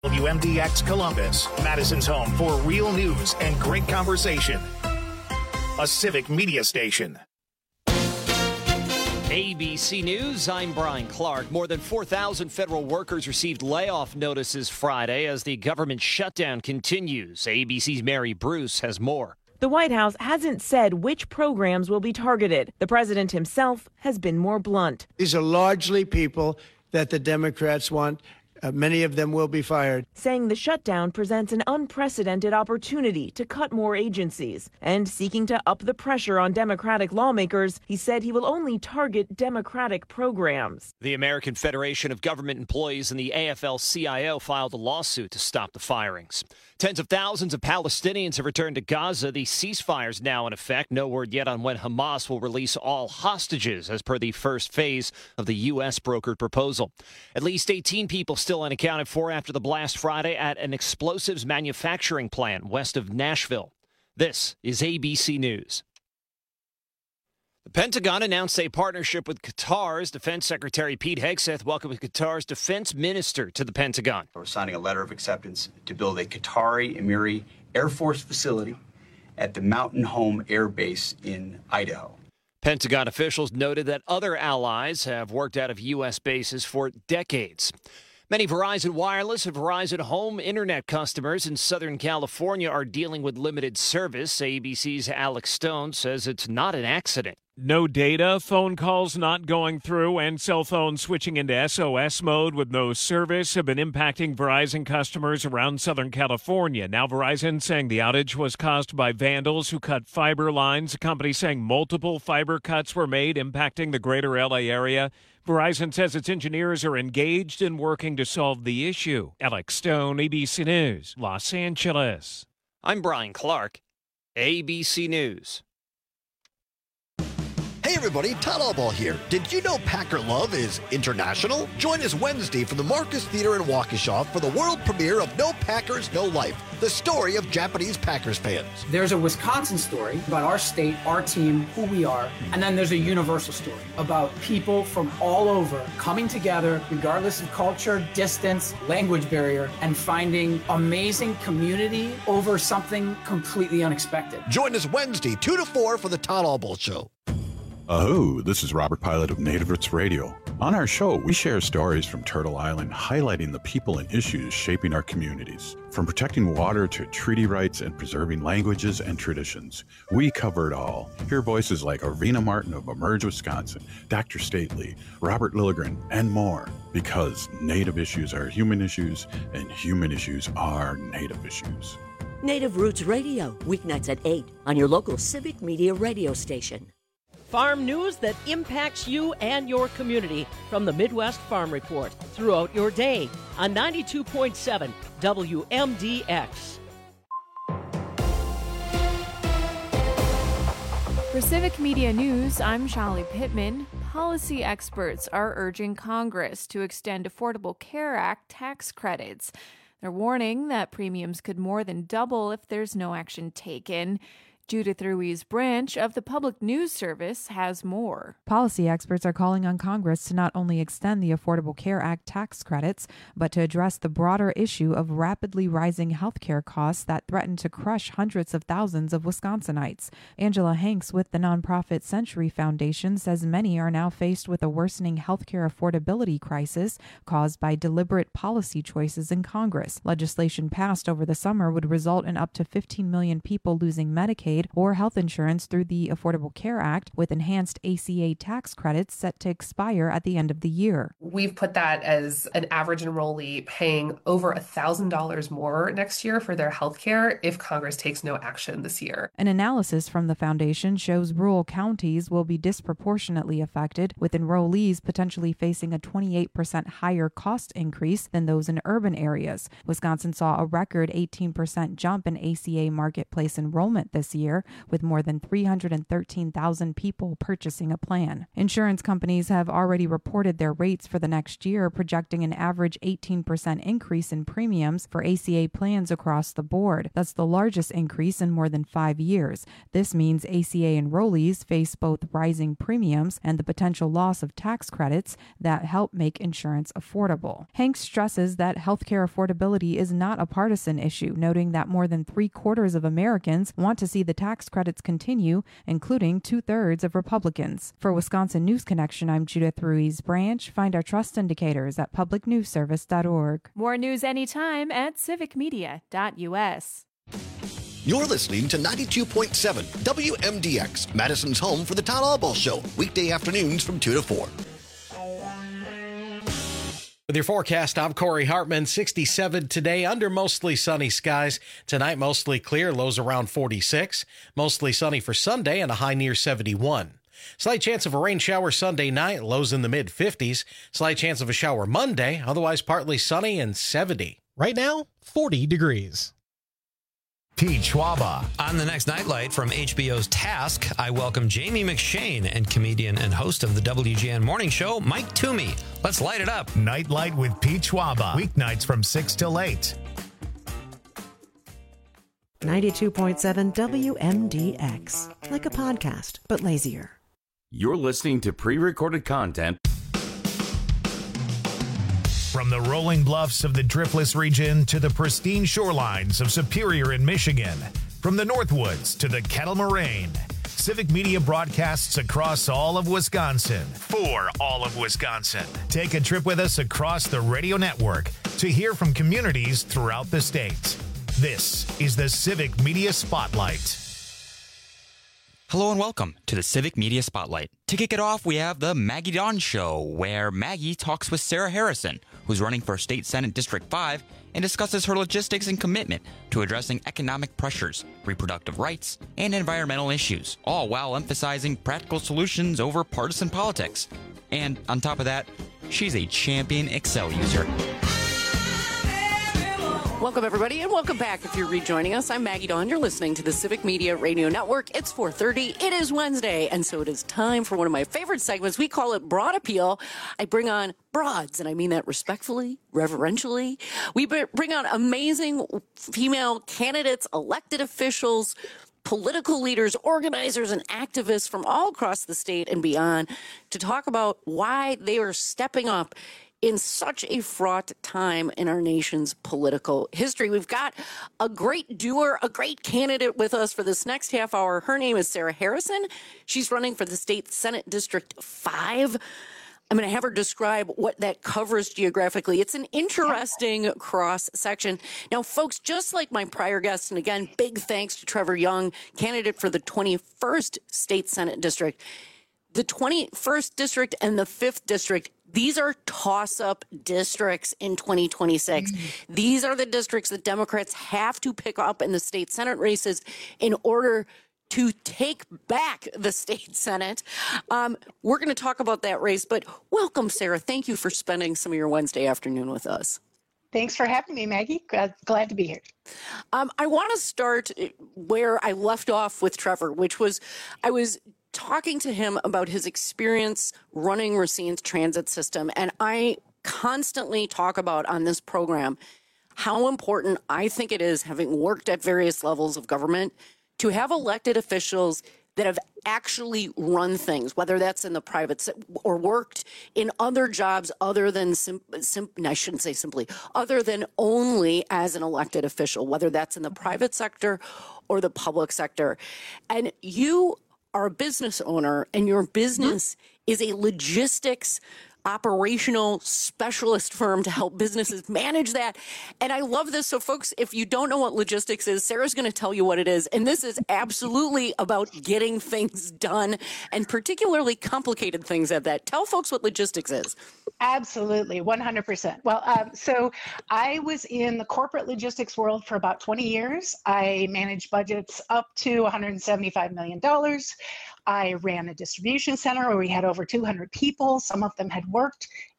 WMDX Columbus, Madison's home for real news and great conversation. A civic media station. ABC News, I'm Brian Clark. More than 4,000 federal workers received layoff notices Friday as the government shutdown continues. ABC's Mary Bruce has more. The White House hasn't said which programs will be targeted. The president himself has been more blunt. These are largely people that the Democrats want. Many of them will be fired. Saying the shutdown presents an unprecedented opportunity to cut more agencies. And seeking to up the pressure on Democratic lawmakers, he said he will only target Democratic programs. The American Federation of Government Employees and the AFL-CIO filed a lawsuit to stop the firings. Tens of thousands of Palestinians have returned to Gaza. The ceasefire's now in effect. No word yet on when Hamas will release all hostages, as per the first phase of the U.S. brokered proposal. At least 18 people still unaccounted for after the blast Friday at an explosives manufacturing plant west of Nashville. This is ABC News. The Pentagon announced a partnership with Qatar's Defense Secretary Pete Hegseth welcomed Qatar's defense minister to the Pentagon. We're signing a letter of acceptance to build a Qatari Emiri Air Force facility at the Mountain Home Air Base in Idaho. Pentagon officials noted that other allies have worked out of U.S. bases for decades. Many Verizon Wireless and Verizon Home Internet customers in Southern California are dealing with limited service. ABC's Alex Stone says it's not an accident. No data, phone calls not going through, and cell phones switching into SOS mode with no service have been impacting Verizon customers around Southern California. Now Verizon saying the outage was caused by vandals who cut fiber lines. The company saying multiple fiber cuts were made, impacting the greater L.A. area. Verizon says its engineers are engaged in working to solve the issue. Alex Stone, ABC News, Los Angeles. I'm Brian Clark, ABC News. Hey everybody, Todd Allball here. Did you know Packer Love is international? Join us Wednesday from the Marcus Theater in Waukesha for the world premiere of No Packers, No Life, the story of Japanese Packers fans. There's a Wisconsin story about our state, our team, who we are, and then there's a universal story about people from all over coming together, regardless of culture, distance, language barrier, and finding amazing community over something completely unexpected. Join us Wednesday, 2 to 4 for the Todd Allball Show. This is Robert Pilot of Native Roots Radio. On our show, we share stories from Turtle Island, highlighting the people and issues shaping our communities. From protecting water to treaty rights and preserving languages and traditions, we cover it all. Hear voices like Arvina Martin of Emerge, Wisconsin, Dr. Stately, Robert Lilligren, and more. Because Native issues are human issues, and human issues are Native issues. Native Roots Radio, weeknights at 8 on your local civic media radio station. Farm news that impacts you and your community from the Midwest Farm Report throughout your day on 92.7 WMDX. For Civic Media News, I'm Shali Pittman. Policy experts are urging Congress to extend Affordable Care Act tax credits. They're warning that premiums could more than double if there's no action taken. Judith Ruiz Branch of the Public News Service has more. Policy experts are calling on Congress to not only extend the Affordable Care Act tax credits, but to address the broader issue of rapidly rising health care costs that threaten to crush hundreds of thousands of Wisconsinites. Angela Hanks with the nonprofit Century Foundation says many are now faced with a worsening health care affordability crisis caused by deliberate policy choices in Congress. Legislation passed over the summer would result in up to 15 million people losing Medicaid or health insurance through the Affordable Care Act, with enhanced ACA tax credits set to expire at the end of the year. We've put that as an average enrollee paying over $1,000 more next year for their health care if Congress takes no action this year. An analysis from the foundation shows rural counties will be disproportionately affected, with enrollees potentially facing a 28% higher cost increase than those in urban areas. Wisconsin saw a record 18% jump in ACA marketplace enrollment this year, year, with more than 313,000 people purchasing a plan. Insurance companies have already reported their rates for the next year, projecting an average 18% increase in premiums for ACA plans across the board. That's the largest increase in more than 5 years. This means ACA enrollees face both rising premiums and the potential loss of tax credits that help make insurance affordable. Hanks stresses that healthcare affordability is not a partisan issue, noting that more than 3/4 of Americans want to see the tax credits continue, including 2/3 of Republicans. For Wisconsin News Connection, I'm Judith Ruiz Branch. Find our trust indicators at publicnewsservice.org. More news anytime at civicmedia.us. You're listening to 92.7 WMDX, Madison's home for the Todd Albaugh Show, weekday afternoons from 2 to 4. With your forecast, I'm Corey Hartman. 67 today, under mostly sunny skies. Tonight, mostly clear, lows around 46. Mostly sunny for Sunday and a high near 71. Slight chance of a rain shower Sunday night, lows in the mid-50s. Slight chance of a shower Monday, otherwise partly sunny and 70. Right now, 40 degrees. Pete Schwaba. On the next Nightlight from HBO's Task, I welcome Jamie McShane and comedian and host of the WGN Morning Show, Mike Toomey. Let's light it up. Nightlight with Pete Schwaba. Weeknights from 6 till 8. 92.7 WMDX. Like a podcast, but lazier. You're listening to pre-recorded content. From the rolling bluffs of the Driftless region to the pristine shorelines of Superior in Michigan, from the Northwoods to the Kettle Moraine, Civic Media broadcasts across all of Wisconsin for all of Wisconsin. Take a trip with us across the radio network to hear from communities throughout the state. This is the Civic Media Spotlight. Hello and welcome to the Civic Media Spotlight. To kick it off, we have the Maggie Dawn Show, where Maggie talks with Sarah Harrison, who's running for State Senate District 5, and discusses her logistics and commitment to addressing economic pressures, reproductive rights, and environmental issues, all while emphasizing practical solutions over partisan politics. And on top of that, she's a champion Excel user. Welcome, everybody, and welcome back if you're rejoining us. I'm Maggie Dawn. You're listening to the Civic Media Radio Network. It's 4:30. It is Wednesday, and so it is time for one of my favorite segments. We call it Broad Appeal. I bring on broads, and I mean that respectfully, reverentially. We bring on amazing female candidates, elected officials, political leaders, organizers, and activists from all across the state and beyond to talk about why they are stepping up in such a fraught time in our nation's political history. We've got a great doer, a great candidate with us for this next half hour. Her name is Sarah Harrison. She's running for the State Senate District 5. I'm going to have her describe what that covers geographically. It's an interesting cross-section. Now, folks, just like my prior guests, and again, big thanks to Trevor Young, candidate for the 21st State Senate District. The 21st District and the 5th District, these are toss-up districts in 2026. These are the districts that Democrats have to pick up in the state Senate races in order to take back the state Senate. We're going to talk about that race, but welcome, Sarah. Thank you for spending some of your Wednesday afternoon with us. Thanks for having me, Maggie. Glad to be here. I want to start where I left off with Trevor, which was I was talking to him about his experience running Racine's transit system. And I constantly talk about on this program how important I think it is, having worked at various levels of government, to have elected officials that have actually run things, whether that's in the private or worked in other jobs other than I shouldn't say simply, other than only as an elected official, whether that's in the private sector or the public sector. And you are a business owner, and your business is a logistics operational specialist firm to help businesses manage that. And I love this. So folks, if you don't know what logistics is, Sarah's going to tell you what it is. And this is absolutely about getting things done, and particularly complicated things at that. Tell folks what logistics is. Absolutely, 100%. Well, so I was in the corporate logistics world for about 20 years. I managed budgets up to $175 million. I ran a distribution center where we had over 200 people. Some of them had worked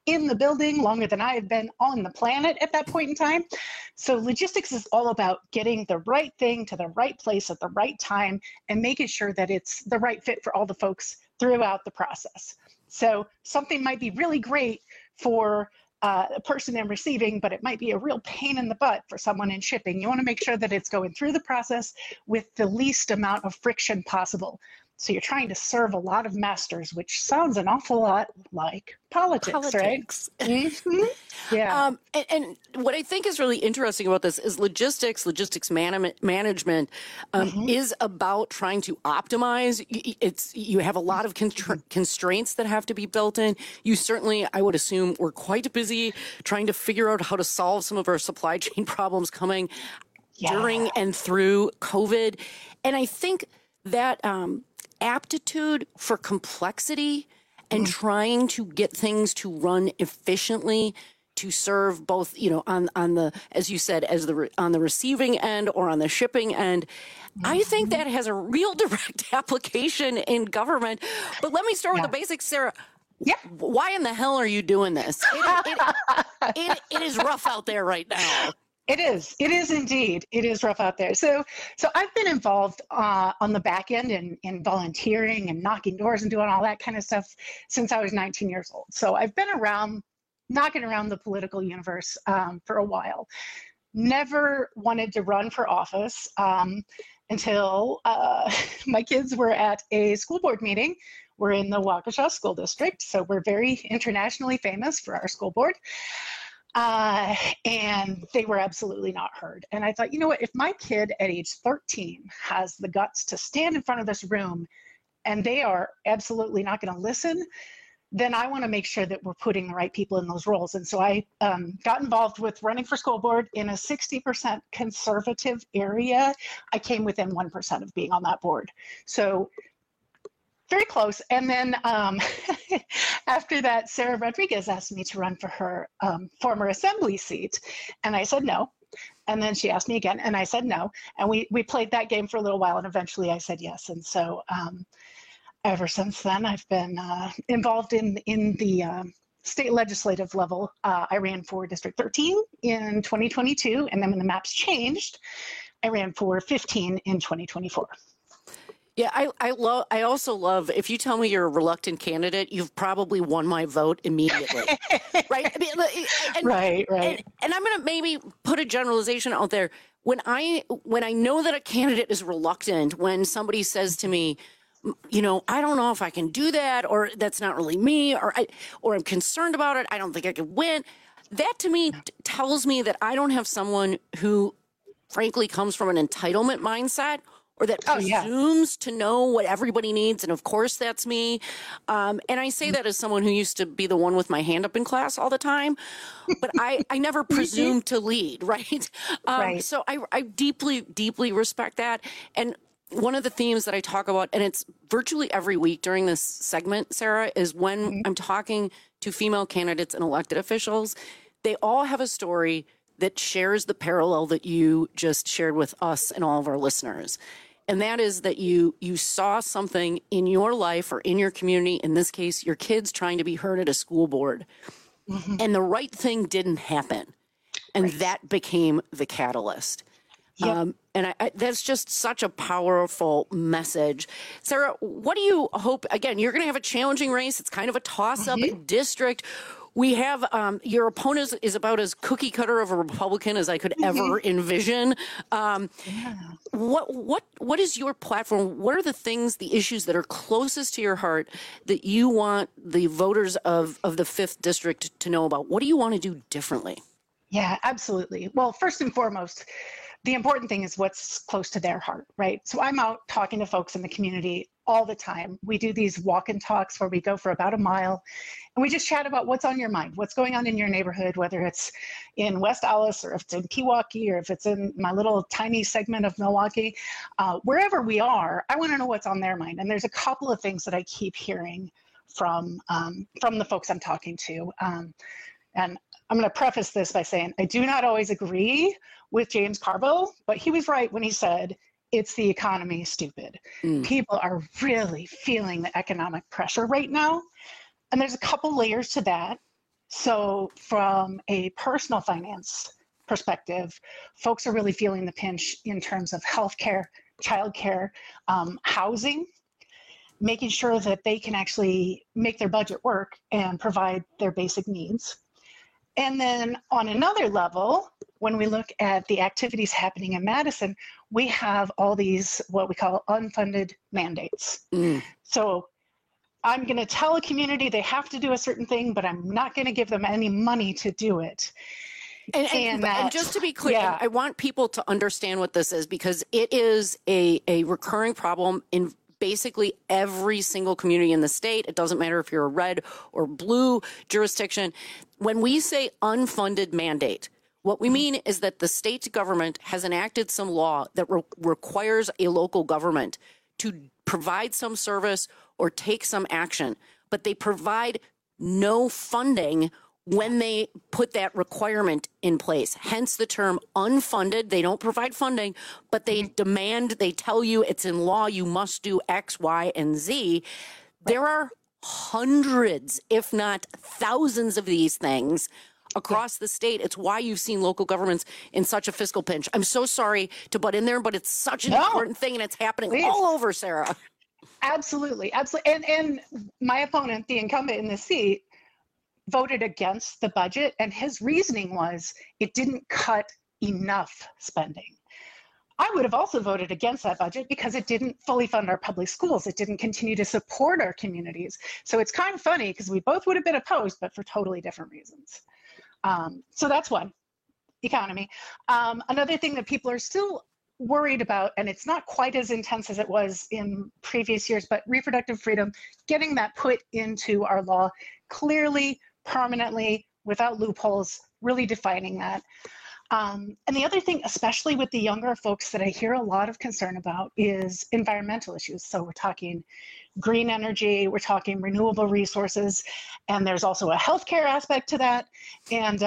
in the building longer than I had been on the planet at that point in time. So logistics is all about getting the right thing to the right place at the right time and making sure that it's the right fit for all the folks throughout the process. So something might be really great for a person in receiving, but it might be a real pain in the butt for someone in shipping. You want to make sure that it's going through the process with the least amount of friction possible. So you're trying to serve a lot of masters, which sounds an awful lot like politics. Right? Mm-hmm. Yeah. And what I think is really interesting about this is logistics management is about trying to optimize. You have a lot of constraints that have to be built in. You certainly, I would assume, were quite busy trying to figure out how to solve some of our supply chain problems coming during and through COVID. And I think that aptitude for complexity and trying to get things to run efficiently to serve both, on the, as you said, on the receiving end or on the shipping end. I think that has a real direct application in government. But let me start with the basics, Sarah. Yeah. Why in the hell are you doing this? It is rough out there right now. It is. It is indeed. It is rough out there. So I've been involved on the back end in volunteering and knocking doors and doing all that kind of stuff since I was 19 years old. So I've been knocking around the political universe for a while. Never wanted to run for office until my kids were at a school board meeting. We're in the Waukesha School District, so we're very internationally famous for our school board. And they were absolutely not heard. And I thought, you know what, if my kid at age 13 has the guts to stand in front of this room and they are absolutely not going to listen, then I want to make sure that we're putting the right people in those roles. And so I got involved with running for school board in a 60% conservative area. I came within 1% of being on that board. So very close. And then after that, Sarah Rodriguez asked me to run for her former assembly seat. And I said no. And then she asked me again, and I said no. And we played that game for a little while, and eventually I said yes. And so ever since then, I've been involved in the state legislative level. I ran for District 13 in 2022, and then when the maps changed, I ran for 15 in 2024. Yeah, I also love, if you tell me you're a reluctant candidate, you've probably won my vote immediately. Right? I mean, right. And I'm going to maybe put a generalization out there. When I know that a candidate is reluctant, when somebody says to me, I don't know if I can do that, or that's not really me, or I'm concerned about it, I don't think I could win. That to me tells me that I don't have someone who frankly comes from an entitlement mindset, or that presumes to know what everybody needs. And of course, that's me. And I say that as someone who used to be the one with my hand up in class all the time. But I never presumed to lead, right? So I deeply, deeply respect that. And one of the themes that I talk about, and it's virtually every week during this segment, Sarah, is when I'm talking to female candidates and elected officials, they all have a story that shares the parallel that you just shared with us and all of our listeners. And that is that you saw something in your life or in your community, in this case, your kids trying to be heard at a school board, and the right thing didn't happen. And that became the catalyst. Yep. And that's just such a powerful message. Sarah, what do you hope? Again, you're going to have a challenging race. It's kind of a toss-up district. We have your opponent is about as cookie cutter of a Republican as I could ever envision. What is your platform? What are the things, the issues that are closest to your heart that you want the voters of the 5th District to know about? What do you want to do differently? Yeah, absolutely. Well, first and foremost, the important thing is what's close to their heart, right? So I'm out talking to folks in the community all the time. We do these walk and talks where we go for about a mile and we just chat about what's on your mind, what's going on in your neighborhood, whether it's in West Allis or if it's in Pewaukee or if it's in my little tiny segment of Milwaukee. Wherever we are, I want to know what's on their mind. And there's a couple of things that I keep hearing from the folks I'm talking to. And I'm going to preface this by saying I do not always agree with James Carville, but he was right when he said, it's the economy, stupid. People are really feeling the economic pressure right now. And there's a couple layers to that. So from a personal finance perspective, folks are really feeling the pinch in terms of healthcare, childcare, housing, making sure that they can actually make their budget work and provide their basic needs. And then on another level, when we look at the activities happening in Madison, we have all these what we call unfunded mandates. So I'm going to tell a community they have to do a certain thing, but I'm not going to give them any money to do it. And just to be clear, I want people to understand what this is, because it is a recurring problem in basically every single community in the state. It doesn't matter if you're a red or blue jurisdiction. When we say unfunded mandate, what we mean is that the state government has enacted some law that requires a local government to provide some service or take some action, but they provide no funding when they put that requirement in place. Hence the term unfunded. They don't provide funding, but they demand, they tell you it's in law, you must do X, Y, and Z. There are hundreds, if not thousands of these things across the state. It's why you've seen local governments in such a fiscal pinch. I'm so sorry to butt in there, but it's such an important thing, and it's happening all over, Sarah. Absolutely. Absolutely. And my opponent, the incumbent in the seat, voted against the budget, and his reasoning was it didn't cut enough spending. I would have also voted against that budget because it didn't fully fund our public schools. It didn't continue to support our communities. So it's kind of funny because we both would have been opposed, but for totally different reasons. So that's one, economy. Another thing that people are still worried about, and it's not quite as intense as it was in previous years, but reproductive freedom, getting that put into our law clearly, permanently, without loopholes, really defining that. And the other thing, especially with the younger folks that I hear a lot of concern about, is environmental issues. So we're talking green energy, we're talking renewable resources, and there's also a healthcare aspect to that. And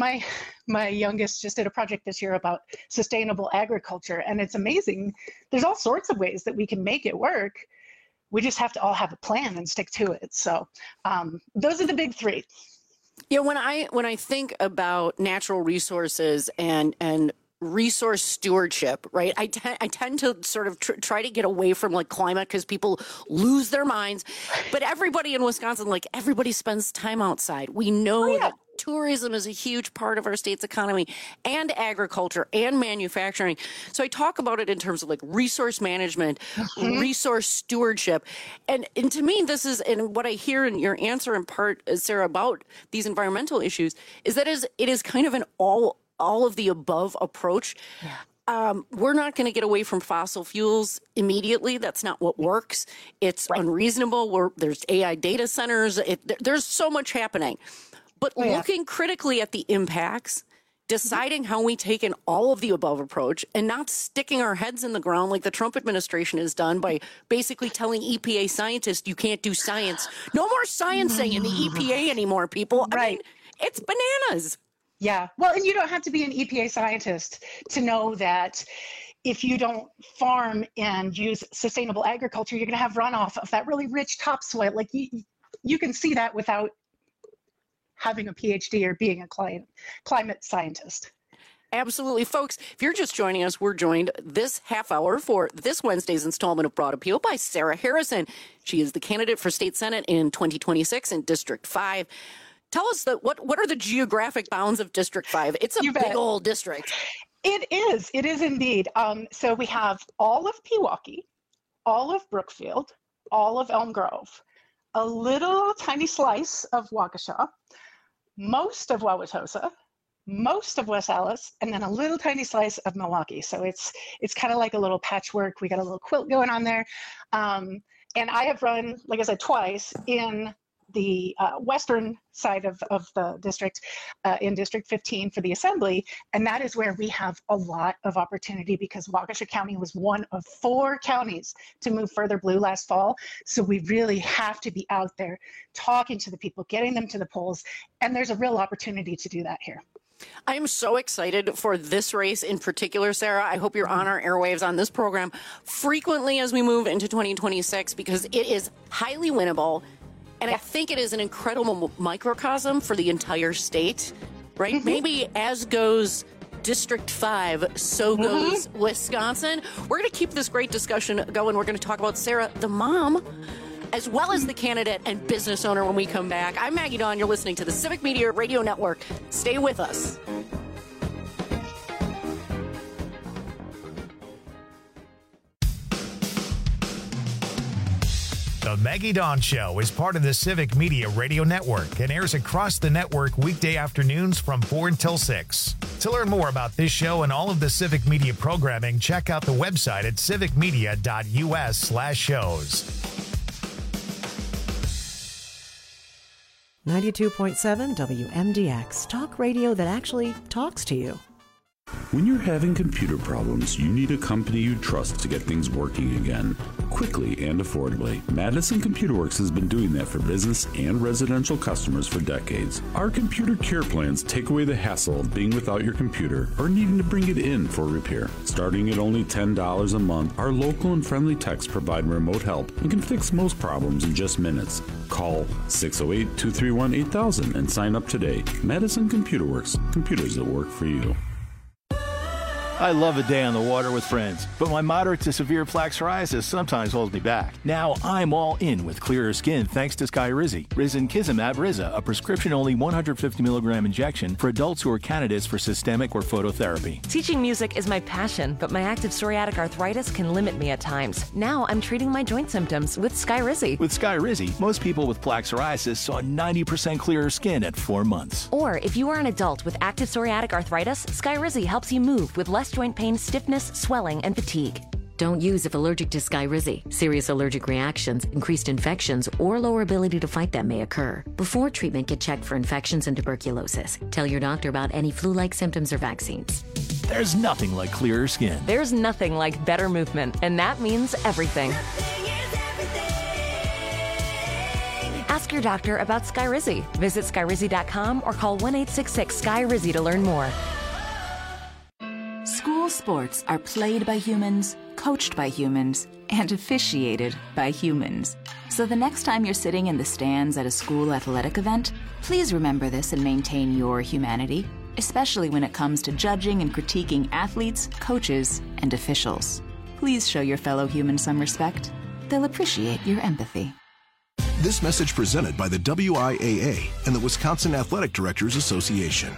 my youngest just did a project this year about sustainable agriculture, and it's amazing. There's all sorts of ways that we can make it work. We just have to all have a plan and stick to it. So those are the big three. Yeah, when I think about natural resources and resource stewardship, right? I tend to sort of try to get away from like climate because people lose their minds. But everybody in Wisconsin, like everybody spends time outside. We know that tourism is a huge part of our state's economy, and agriculture and manufacturing. So I talk about it in terms of like resource management, resource stewardship. And to me, this is, and what I hear in your answer in part, Sarah, about these environmental issues is that it is kind of an all of the above approach. We're not going to get away from fossil fuels immediately. That's not what works. It's unreasonable. There's AI data centers. There's so much happening. But looking critically at the impacts, deciding how we take an all of the above approach, and not sticking our heads in the ground like the Trump administration has done by basically telling EPA scientists you can't do science. No more sciencing in the EPA anymore, people. I mean, it's bananas. Yeah. Well, and you don't have to be an EPA scientist to know that if you don't farm and use sustainable agriculture, you're going to have runoff of that really rich topsoil. Like you can see that without having a PhD or being a climate scientist. Absolutely. Folks, if you're just joining us, we're joined this half hour for this Wednesday's installment of Broad Appeal by Sarah Harrison. She is the candidate for state senate in 2026 in District 5. Tell us what are the geographic bounds of District 5? It's a big old district. It is indeed. So we have all of Pewaukee, all of Brookfield, all of Elm Grove, a little tiny slice of Waukesha, most of Wauwatosa, most of West Allis, and then a little tiny slice of Milwaukee. So it's kind of like a little patchwork. We got a little quilt going on there. And I have run, like I said, twice in the western side of the district, in District 15 for the Assembly, and that is where we have a lot of opportunity because Waukesha County was one of 4 counties to move further blue last fall. So we really have to be out there talking to the people, getting them to the polls, and there's a real opportunity to do that here. I am so excited for this race in particular, Sarah. I hope you're on our airwaves on this program frequently as we move into 2026 because it is highly winnable. And I think it is an incredible microcosm for the entire state, right? Maybe as goes District 5, so goes Wisconsin. We're going to keep this great discussion going. We're going to talk about Sarah, the mom, as well as the candidate and business owner when we come back. I'm Maggie Dawn. You're listening to the Civic Media Radio Network. Stay with us. The Maggie Dawn Show is part of the Civic Media Radio Network and airs across the network weekday afternoons from 4 until 6. To learn more about this show and all of the Civic Media programming, check out the website at civicmedia.us/shows. 92.7 WMDX, talk radio that actually talks to you. When you're having computer problems, you need a company you trust to get things working again, quickly and affordably. Madison Computer Works has been doing that for business and residential customers for decades. Our computer care plans take away the hassle of being without your computer or needing to bring it in for repair. Starting at only $10 a month, our local and friendly techs provide remote help and can fix most problems in just minutes. Call 608-231-8000 and sign up today. Madison Computer Works, computers that work for you. I love a day on the water with friends, but my moderate to severe plaque psoriasis sometimes holds me back. Now I'm all in with clearer skin thanks to Skyrizi. Risankizumab Riza, a prescription-only 150 milligram injection for adults who are candidates for systemic or phototherapy. Teaching music is my passion, but my active psoriatic arthritis can limit me at times. Now I'm treating my joint symptoms with Skyrizi. With Skyrizi, most people with plaque psoriasis saw 90% clearer skin at 4 months. Or if you are an adult with active psoriatic arthritis, Skyrizi helps you move with less joint pain, stiffness, swelling, and fatigue. Don't use if allergic to Skyrizi. Serious allergic reactions, increased infections, or lower ability to fight them may occur. Before treatment, get checked for infections and tuberculosis. Tell your doctor about any flu-like symptoms or vaccines. There's nothing like clearer skin. There's nothing like better movement, and that means everything. Ask your doctor about Skyrizi. Visit Skyrizi.com or call 1-866-SKY-RIZI to learn more. School sports are played by humans, coached by humans, and officiated by humans. So the next time you're sitting in the stands at a school athletic event, please remember this and maintain your humanity, especially when it comes to judging and critiquing athletes, coaches, and officials. Please show your fellow humans some respect. They'll appreciate your empathy. This message presented by the WIAA and the Wisconsin Athletic Directors Association.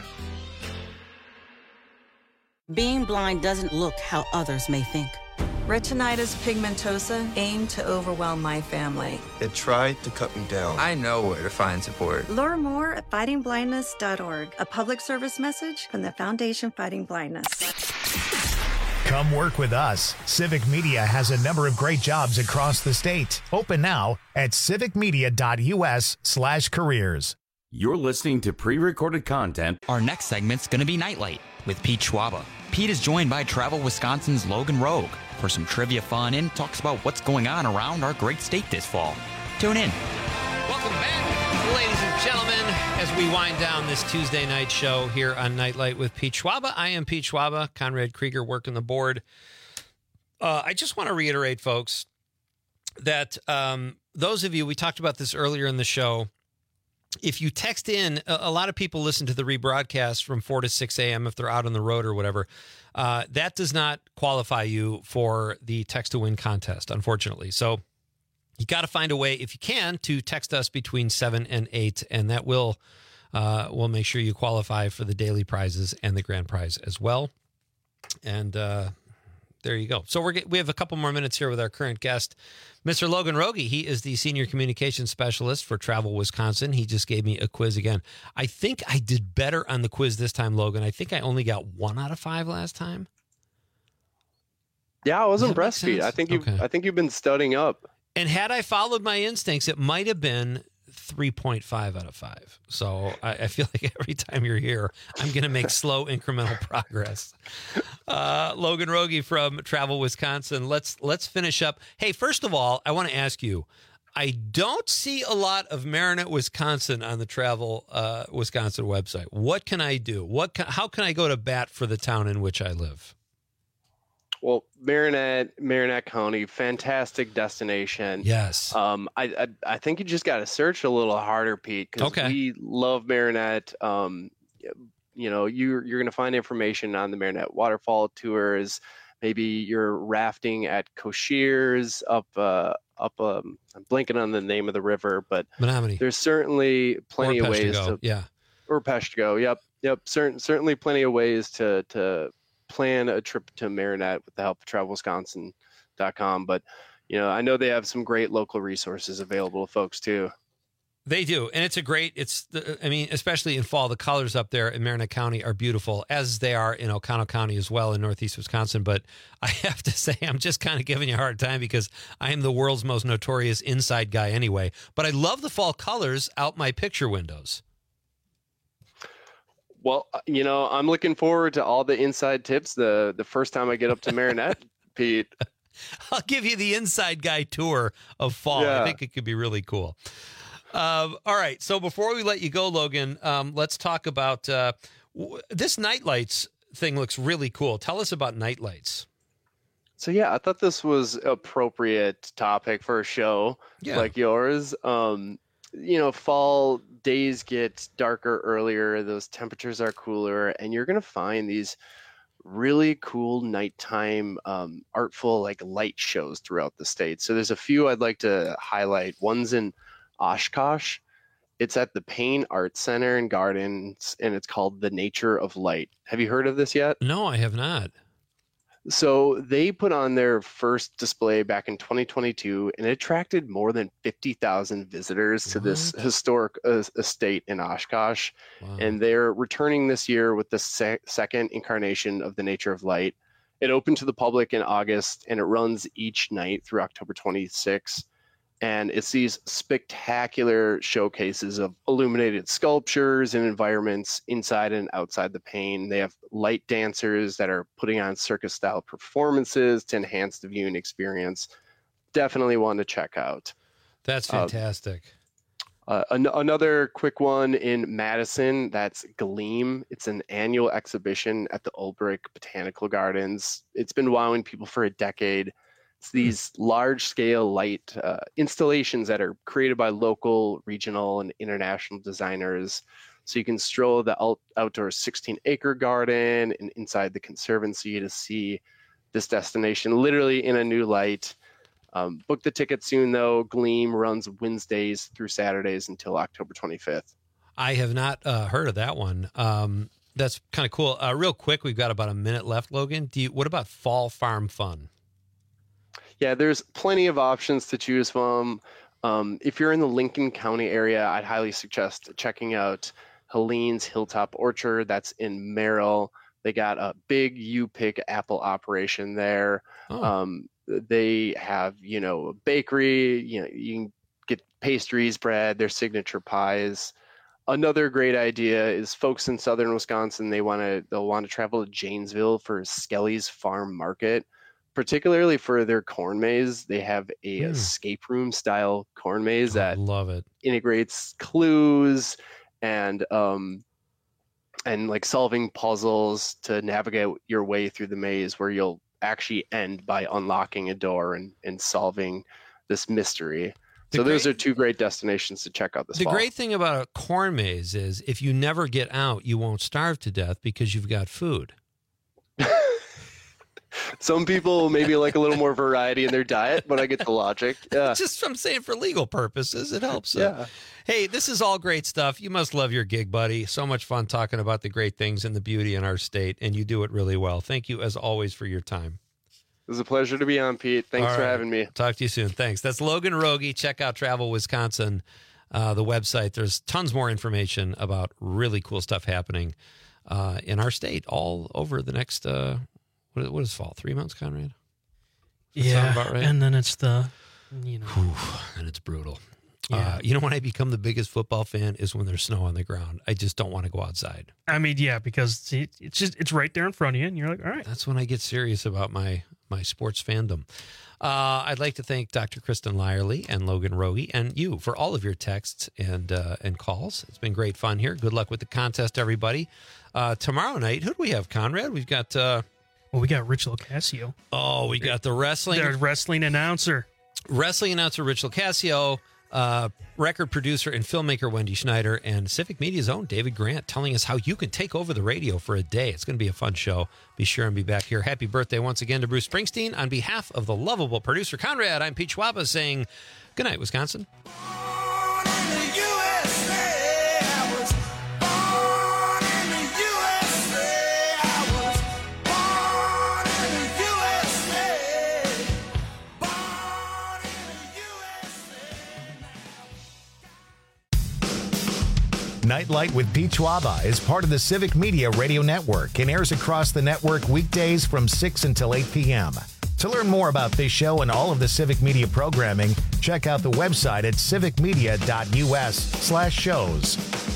Being blind doesn't look how others may think. Retinitis pigmentosa aimed to overwhelm my family. It tried to cut me down. I know where to find support. Learn more at fightingblindness.org, a public service message from the Foundation Fighting Blindness. Come work with us. Civic Media has a number of great jobs across the state. Open now at civicmedia.us/careers. You're listening to pre-recorded content. Our next segment's going to be Nightlight with Pete Schwaba. Pete is joined by Travel Wisconsin's Logan Rogue for some trivia fun and talks about what's going on around our great state this fall. Tune in. Welcome back, ladies and gentlemen, as we wind down this Tuesday night show here on Nightlight with Pete Schwaba. I am Pete Schwaba, Conrad Krieger working the board. I just want to reiterate, folks, that those of you, we talked about this earlier in the show, if you text in, a lot of people listen to the rebroadcast from 4 to 6 a.m. if they're out on the road or whatever. That does not qualify you for the text to win contest, unfortunately. So you got to find a way, if you can, to text us between 7 and 8, and that will make sure you qualify for the daily prizes and the grand prize as well. And there you go. So we have a couple more minutes here with our current guest, Mr. Logan Rogie. He is the Senior Communications Specialist for Travel Wisconsin. He just gave me a quiz again. I think I did better on the quiz this time, Logan. I think I only got 1 out of 5 last time. Yeah, I was impressed, Pete. I think you've been studying up. And had I followed my instincts, it might have been 3.5 out of 5. So I feel like every time you're here, I'm going to make slow incremental progress. Logan Rogie from Travel Wisconsin. Let's finish up. Hey, first of all, I want to ask you, I don't see a lot of Marinette, Wisconsin on the Travel Wisconsin website. What can I do? How can I go to bat for the town in which I live? Well, Marinette County, fantastic destination. Yes. I think you just got to search a little harder, Pete, because we love Marinette. You're going to find information on the Marinette waterfall tours. Maybe you're rafting at Cocchiers up. I'm blanking on the name of the river, but Menominee. There's certainly plenty of ways to. Yeah. Or Peshtigo. Yep. Certainly plenty of ways to plan a trip to Marinette with the help of TravelWisconsin.com. But, I know they have some great local resources available to folks too. They do. And especially in fall, the colors up there in Marinette County are beautiful, as they are in Oconto County as well in northeast Wisconsin. But I have to say, I'm just kind of giving you a hard time because I am the world's most notorious inside guy anyway. But I love the fall colors out my picture windows. Well, I'm looking forward to all the inside tips the first time I get up to Marinette, Pete. I'll give you the inside guy tour of fall. Yeah. I think it could be really cool. All right. So before we let you go, Logan, let's talk about this Nightlights thing. Looks really cool. Tell us about Nightlights. So, yeah, I thought this was appropriate topic for a show like yours. Fall days get darker earlier. Those temperatures are cooler, and you're going to find these really cool nighttime artful light shows throughout the state. So there's a few I'd like to highlight. One's in Oshkosh. It's at the Payne Art Center and Gardens, and it's called The Nature of Light. Have you heard of this yet? No, I have not. So they put on their first display back in 2022, and it attracted more than 50,000 visitors to this historic estate in Oshkosh. Wow. And they're returning this year with the second incarnation of The Nature of Light. It opened to the public in August, and it runs each night through October 26th. And it's these spectacular showcases of illuminated sculptures and environments inside and outside the Payne. They have light dancers that are putting on circus-style performances to enhance the viewing experience. Definitely one to check out. That's fantastic. Another quick one in Madison, that's Gleam. It's an annual exhibition at the Ulbrich Botanical Gardens. It's been wowing people for a decade. It's these large-scale light installations that are created by local, regional, and international designers. So you can stroll the outdoor 16-acre garden and inside the conservancy to see this destination literally in a new light. Book the ticket soon, though. Gleam runs Wednesdays through Saturdays until October 25th. I have not heard of that one. That's kind of cool. Real quick, we've got about a minute left, Logan. What about Fall Farm Fun? Yeah, there's plenty of options to choose from. If you're in the Lincoln County area, I'd highly suggest checking out Helene's Hilltop Orchard. That's in Merrill. They got a big U-Pick apple operation there. They have, a bakery. You can get pastries, bread, their signature pies. Another great idea is folks in southern Wisconsin. They'll want to travel to Janesville for Skelly's Farm Market. Particularly for their corn maze, they have a escape room style corn maze that love it. Integrates clues and solving puzzles to navigate your way through the maze, where you'll actually end by unlocking a door and solving this mystery. Those are two great destinations to check out this fall. The great thing about a corn maze is if you never get out, you won't starve to death because you've got food. Some people maybe like a little more variety in their diet, but I get the logic. Yeah. Just I'm saying for legal purposes, it helps. Yeah. Hey, this is all great stuff. You must love your gig, buddy. So much fun talking about the great things and the beauty in our state, and you do it really well. Thank you, as always, for your time. It was a pleasure to be on, Pete. Thanks for having me. Talk to you soon. Thanks. That's Logan Rogie. Check out Travel Wisconsin, the website. There's tons more information about really cool stuff happening in our state all over the next what is fall? 3 months, Conrad? Yeah, about right? And then it's and it's brutal. Yeah. When I become the biggest football fan is when there's snow on the ground. I just don't want to go outside. I mean, yeah, because it's right there in front of you, and you're like, all right. That's when I get serious about my sports fandom. I'd like to thank Dr. Kristen Lyerly and Logan Rogie and you for all of your texts and calls. It's been great fun here. Good luck with the contest, everybody. Tomorrow night, who do we have, Conrad? We've got Well, we got Rich Locascio. Oh, we got the wrestling announcer. Wrestling announcer Rich Locascio, record producer and filmmaker Wendy Schneider, and Civic Media's own David Grant telling us how you can take over the radio for a day. It's going to be a fun show. Be sure and be back here. Happy birthday once again to Bruce Springsteen. On behalf of the lovable producer Conrad, I'm Pete Schwaba saying good night, Wisconsin. Nightlight with Pete Schwaba is part of the Civic Media Radio Network and airs across the network weekdays from 6 until 8 p.m. To learn more about this show and all of the Civic Media programming, check out the website at civicmedia.us/shows.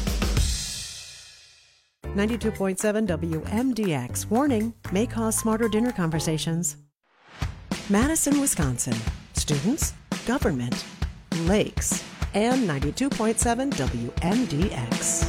92.7 WMDX. Warning, may cause smarter dinner conversations. Madison, Wisconsin. Students, government, lakes, and 92.7 WMDX.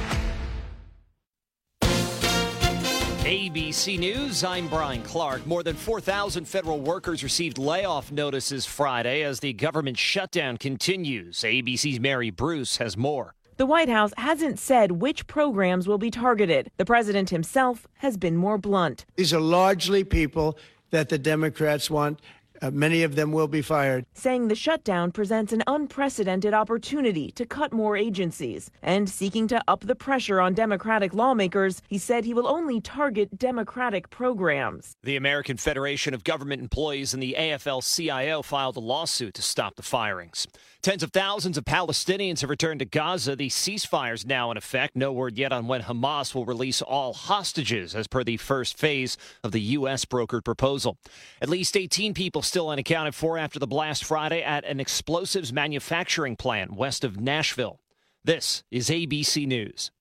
ABC News, I'm Brian Clark. More than 4,000 federal workers received layoff notices Friday as the government shutdown continues. ABC's Mary Bruce has more. The White House hasn't said which programs will be targeted. The president himself has been more blunt. These are largely people that the Democrats want. Many of them will be fired. Saying the shutdown presents an unprecedented opportunity to cut more agencies. And seeking to up the pressure on Democratic lawmakers, he said he will only target Democratic programs. The American Federation of Government Employees and the AFL-CIO filed a lawsuit to stop the firings. Tens of thousands of Palestinians have returned to Gaza. The ceasefire is now in effect. No word yet on when Hamas will release all hostages, as per the first phase of the U.S. brokered proposal. At least 18 people still unaccounted for after the blast Friday at an explosives manufacturing plant west of Nashville. This is ABC News.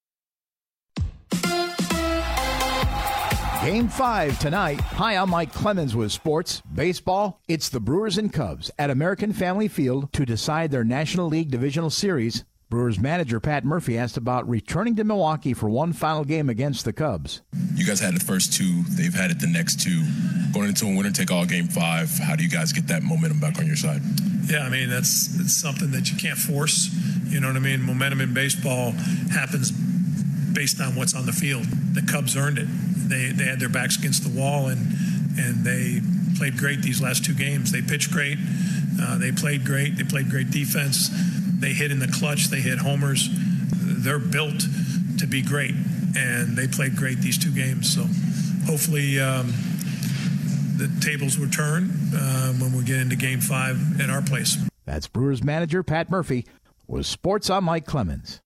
Game 5 tonight. Hi, I'm Mike Clemens with sports. Baseball, it's the Brewers and Cubs at American Family Field to decide their National League Divisional Series. Brewers manager Pat Murphy asked about returning to Milwaukee for one final game against the Cubs. You guys had the first two. They've had it the next two. Going into a winner-take-all Game 5, how do you guys get that momentum back on your side? Yeah, I mean, it's something that you can't force. You know what I mean? Momentum in baseball happens based on what's on the field. The Cubs earned it. They had their backs against the wall, and they played great these last two games. They pitched great. They played great. They played great defense. They hit in the clutch. They hit homers. They're built to be great, and they played great these two games. So hopefully the tables will turn when we get into Game 5 at our place. That's Brewers manager Pat Murphy. With sports, I'm Mike Clemens.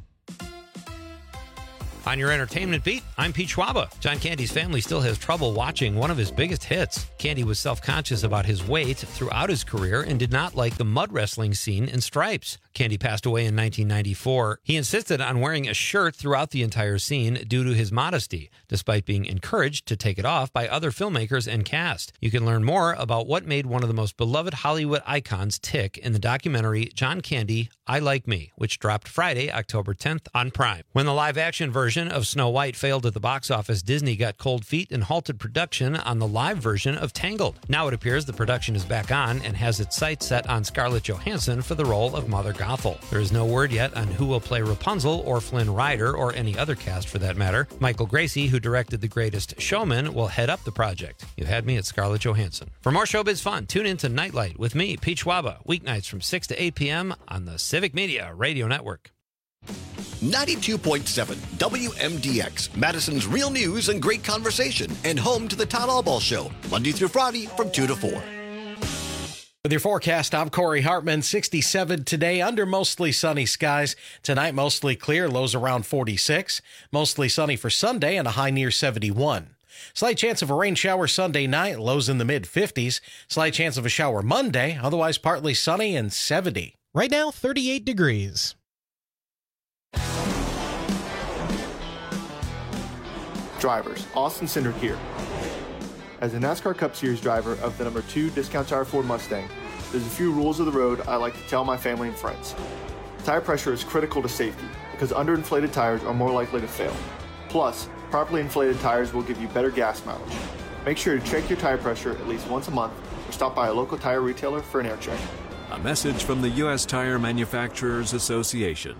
On your entertainment beat, I'm Pete Schwaba. John Candy's family still has trouble watching one of his biggest hits. Candy was self-conscious about his weight throughout his career and did not like the mud wrestling scene in Stripes. Candy passed away in 1994. He insisted on wearing a shirt throughout the entire scene due to his modesty, despite being encouraged to take it off by other filmmakers and cast. You can learn more about what made one of the most beloved Hollywood icons tick in the documentary John Candy, I Like Me, which dropped Friday, October 10th on Prime. When the live-action version of Snow White failed at the box office, Disney got cold feet and halted production on the live version of Tangled. Now it appears the production is back on and has its sights set on Scarlett Johansson for the role of Mother Gothel. There is no word yet on who will play Rapunzel or Flynn Rider or any other cast for that matter. Michael Gracie, who directed The Greatest Showman, will head up the project. You had me at Scarlett Johansson. For more showbiz fun, tune in to Nightlight with me, Pete Schwaba, weeknights from 6 to 8 p.m. on the Civic Media Radio Network. 92.7 WMDX, Madison's real news and great conversation, and home to the Todd Albaugh Show, Monday through Friday from 2 to 4. With your forecast, I'm Corey Hartman. 67 today, under mostly sunny skies. Tonight, mostly clear, lows around 46. Mostly sunny for Sunday and a high near 71. Slight chance of a rain shower Sunday night, lows in the mid-50s. Slight chance of a shower Monday, otherwise partly sunny and 70. Right now, 38 degrees. Drivers, Austin Cindric here. As a NASCAR Cup Series driver of the number 2 Discount Tire Ford Mustang, there's a few rules of the road I like to tell my family and friends. Tire pressure is critical to safety because underinflated tires are more likely to fail. Plus, Properly inflated tires will give you better gas mileage. Make sure to check your tire pressure at least once a month or stop by a local tire retailer for an air check. A message from the U.S. Tire Manufacturers Association.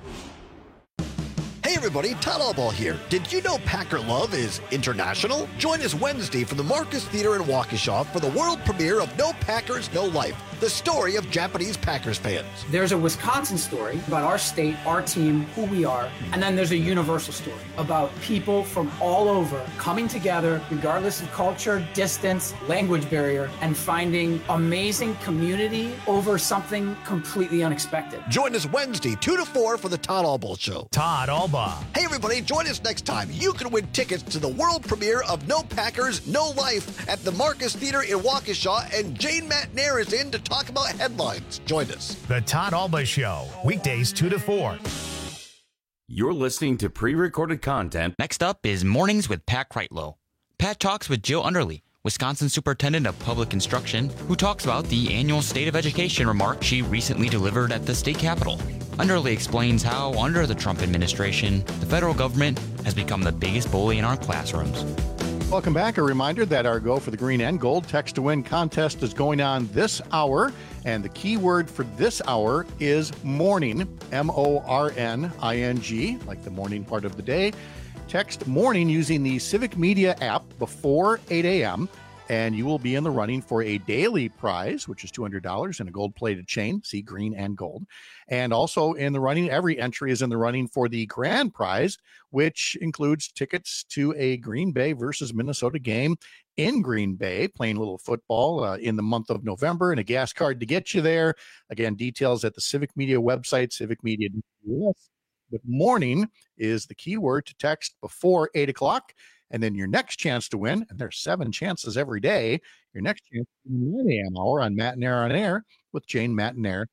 Hey everybody, Todd Allball here. Did you know Packer Love is international? Join us Wednesday from the Marcus Theater in Waukesha for the world premiere of No Packers, No Life, the story of Japanese Packers fans. There's a Wisconsin story about our state, our team, who we are, and then there's a universal story about people from all over coming together, regardless of culture, distance, language barrier, and finding amazing community over something completely unexpected. Join us Wednesday, 2 to 4 for the Todd Allball Show. Todd Allball. Hey everybody, join us next time. You can win tickets to the world premiere of No Packers, No Life at the Marcus Theater in Waukesha, and Jane Matnair is in to talk about headlines. Join us. The Todd Allball Show, weekdays 2 to 4. You're listening to pre-recorded content. Next up is Mornings with Pat Kreitlow. Pat talks with Jill Underly, Wisconsin Superintendent of Public Instruction, who talks about the annual State of Education remark she recently delivered at the state capitol. Underly explains how, under the Trump administration, the federal government has become the biggest bully in our classrooms. Welcome back. A reminder that our Go for the Green and Gold Text to Win contest is going on this hour. And the key word for this hour is morning, M-O-R-N-I-N-G, like the morning part of the day. Text morning using the Civic Media app before 8 a.m. and you will be in the running for a daily prize, which is $200 and a gold-plated chain, see green and gold. And also in the running, every entry is in the running for the grand prize, which includes tickets to a Green Bay versus Minnesota game in Green Bay, playing a little football in the month of November, and a gas card to get you there. Again, details at the Civic Media website, civicmedia.us. But morning is the key word to text before 8 o'clock. And then your next chance to win, and there's 7 chances every day, your next chance is 9 a.m. hour on Matnair on Air with Jane Matnair.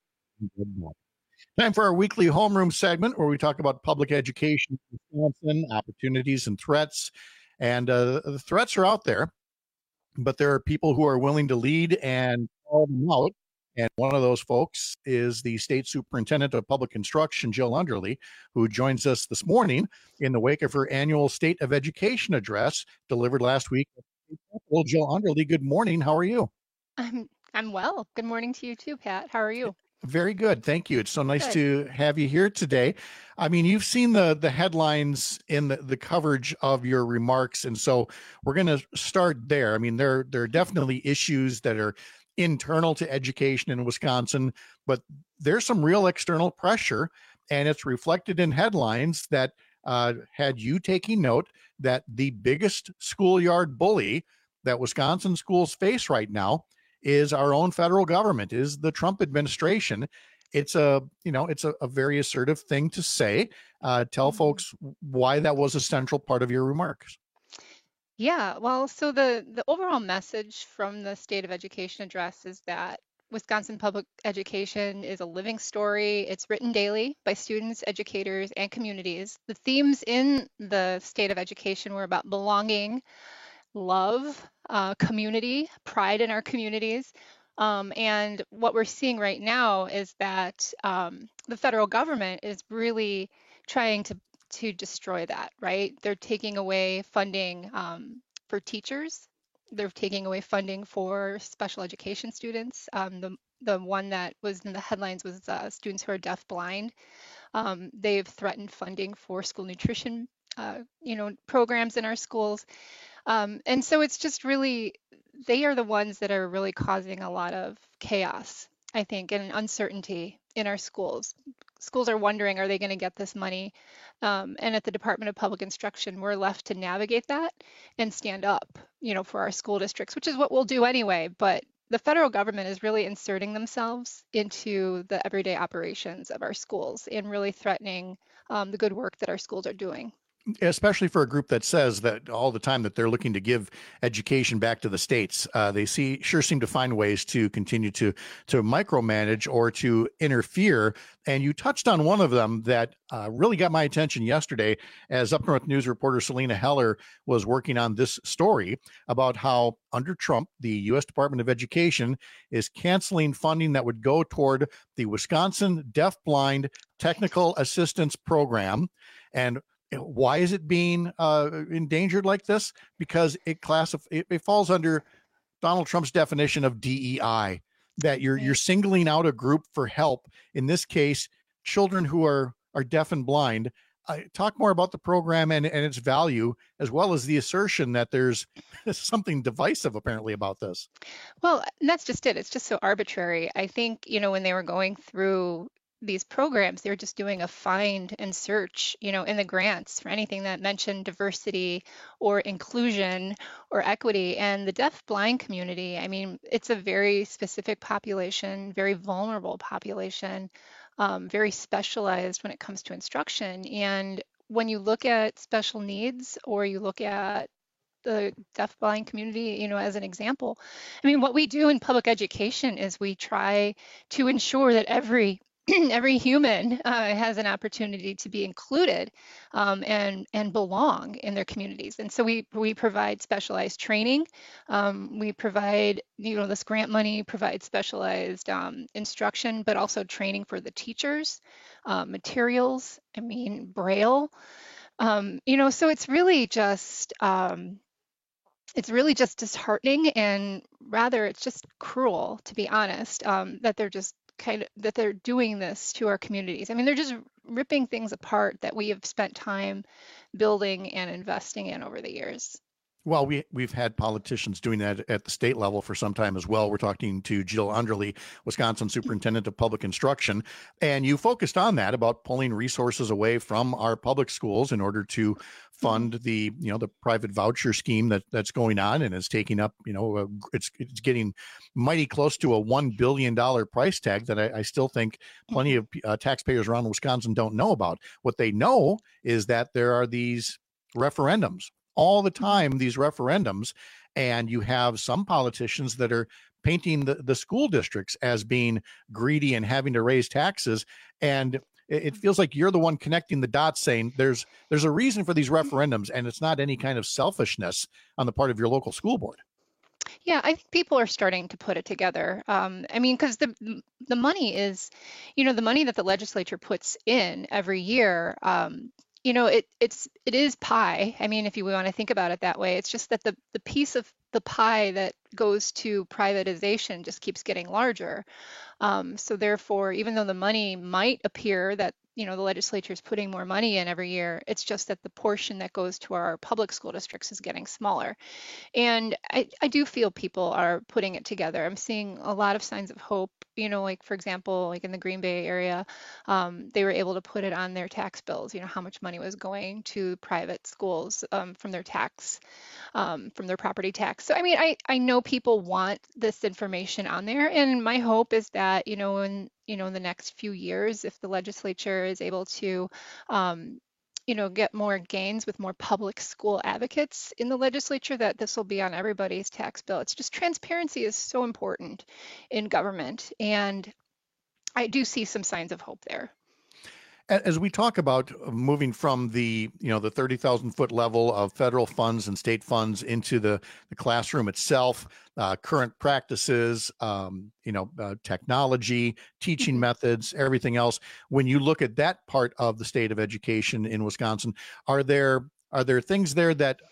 Time for our weekly homeroom segment where we talk about public education in Wisconsin, opportunities and threats. And the threats are out there, but there are people who are willing to lead and call them out. And one of those folks is the State Superintendent of Public Instruction, Jill Underly, who joins us this morning in the wake of her annual State of Education address delivered last week. Well, Jill Underly, good morning. How are you? I'm well. Good morning to you too, Pat. How are you? Very good. Thank you. It's so nice to have you here today. I mean, you've seen the headlines in the coverage of your remarks. And so we're going to start there. I mean, there are definitely issues that are internal to education in Wisconsin, but there's some real external pressure, and it's reflected in headlines that had you taking note that the biggest schoolyard bully that Wisconsin schools face right now is our own federal government, is the Trump administration. It's a very assertive thing to say. Tell folks why that was a central part of your remarks. Yeah, well, so the overall message from the State of Education address is that Wisconsin public education is a living story. It's written daily by students, educators, and communities. The themes in the State of Education were about belonging, love, community, pride in our communities. And what we're seeing right now is that the federal government is really trying to destroy that, right? They're taking away funding for teachers. They're taking away funding for special education students. The one that was in the headlines was students who are deafblind. They've threatened funding for school nutrition, programs in our schools. And so it's just really, they are the ones that are really causing a lot of chaos, I think, and uncertainty in our schools. Schools are wondering, are they going to get this money? And at the Department of Public Instruction, we're left to navigate that and stand up, for our school districts, which is what we'll do anyway. But the federal government is really inserting themselves into the everyday operations of our schools and really threatening the good work that our schools are doing. Especially for a group that says that all the time that they're looking to give education back to the states. They sure seem to find ways to continue to micromanage or to interfere. And you touched on one of them that really got my attention yesterday as Up North News reporter Selena Heller was working on this story about how under Trump, the U.S. Department of Education is canceling funding that would go toward the Wisconsin Deafblind Technical Assistance Program. And Why is it being endangered like this? Because it falls under Donald Trump's definition of DEI, that you're singling out a group for help. In this case, children who are deaf and blind. Talk more about the program and its value, as well as the assertion that there's something divisive apparently about this. Well, that's just it. It's just so arbitrary. I think, when they were going through these programs, they were just doing a find and search, in the grants for anything that mentioned diversity or inclusion or equity. And the deaf blind community, I mean, it's a very specific population, very vulnerable population. Very specialized when it comes to instruction. And when you look at special needs, or you look at the deaf blind community, as an example, I mean, what we do in public education is we try to ensure that every human has an opportunity to be included and belong in their communities. And so we provide specialized training. We provide, this grant money provides specialized instruction, but also training for the teachers, materials, Braille. So it's really just disheartening, and rather it's just cruel, to be honest, that they're doing this to our communities. I mean, they're just ripping things apart that we have spent time building and investing in over the years. Well, we've had politicians doing that at the state level for some time as well. We're talking to Jill Underly, Wisconsin Superintendent of Public Instruction, and you focused on that, about pulling resources away from our public schools in order to fund the private voucher scheme that's going on, and is taking up, it's getting mighty close to a $1 billion price tag that I still think plenty of taxpayers around Wisconsin don't know about. What they know is that there are these referendums all the time, these referendums, and you have some politicians that are painting the school districts as being greedy and having to raise taxes. And it feels like you're the one connecting the dots, saying there's a reason for these referendums, and it's not any kind of selfishness on the part of your local school board. Yeah, I think people are starting to put it together. Because the money is, the money that the legislature puts in every year. It is pie. I mean, if you want to think about it that way, it's just that the piece of the pie that goes to privatization just keeps getting larger. So therefore, even though the money might appear that, the legislature is putting more money in every year, it's just that the portion that goes to our public school districts is getting smaller. And I do feel people are putting it together. I'm seeing a lot of signs of hope. Like, for example, like in the Green Bay area, they were able to put it on their tax bills, how much money was going to private schools from their tax, from their property tax. So, I know people want this information on there. And my hope is that, in the next few years, if the legislature is able to, get more gains with more public school advocates in the legislature, that this will be on everybody's tax bill. It's just, transparency is so important in government. And I do see some signs of hope there. As we talk about moving from the 30,000 foot level of federal funds and state funds into the classroom itself, current practices, technology, teaching methods, everything else. When you look at that part of the state of education in Wisconsin, are there things there that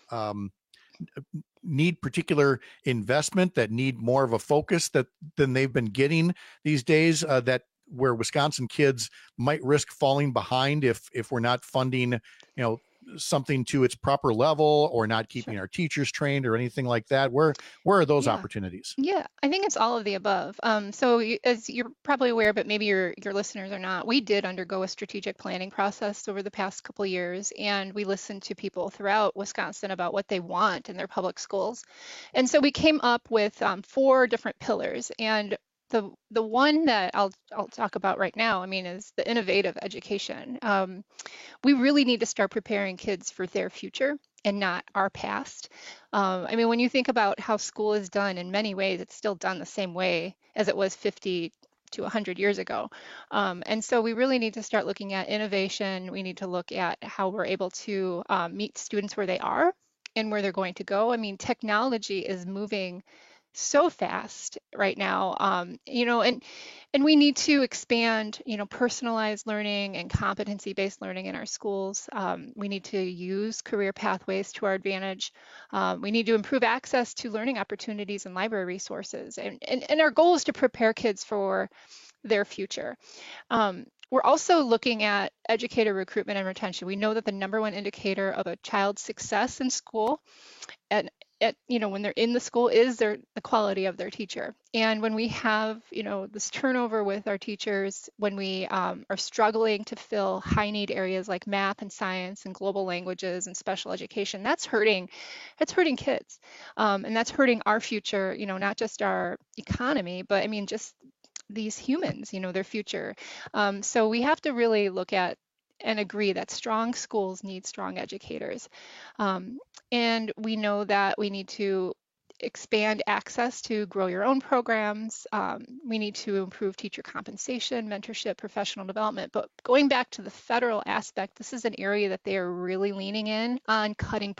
need particular investment, that need more of a focus than they've been getting these days, where Wisconsin kids might risk falling behind if we're not funding, something to its proper level, or not keeping our teachers trained or anything like that? Where are those opportunities? Yeah, I think it's all of the above. So as you're probably aware, but maybe your listeners are not, we did undergo a strategic planning process over the past couple of years, and we listened to people throughout Wisconsin about what they want in their public schools. And so we came up with 4 different pillars. And the one that I'll talk about right now, is the innovative education. We really need to start preparing kids for their future and not our past. When you think about how school is done, in many ways, it's still done the same way as it was 50 to 100 years ago. And so we really need to start looking at innovation. We need to look at how we're able to meet students where they are and where they're going to go. Technology is moving so fast right now, and we need to expand, personalized learning and competency-based learning in our schools. We need to use career pathways to our advantage. We need to improve access to learning opportunities and library resources. And our goal is to prepare kids for their future. We're also looking at educator recruitment and retention. We know that the number one indicator of a child's success in school and when they're in the school is the quality of their teacher. And when we have, this turnover with our teachers, when we are struggling to fill high need areas like math and science and global languages and special education, that's hurting kids. And that's hurting our future, not just our economy, but just these humans, their future. So we have to really look at and agree that strong schools need strong educators. And we know that we need to expand access to grow your own programs. We need to improve teacher compensation, mentorship, professional development. But going back to the federal aspect, this is an area that they are really leaning in on cutting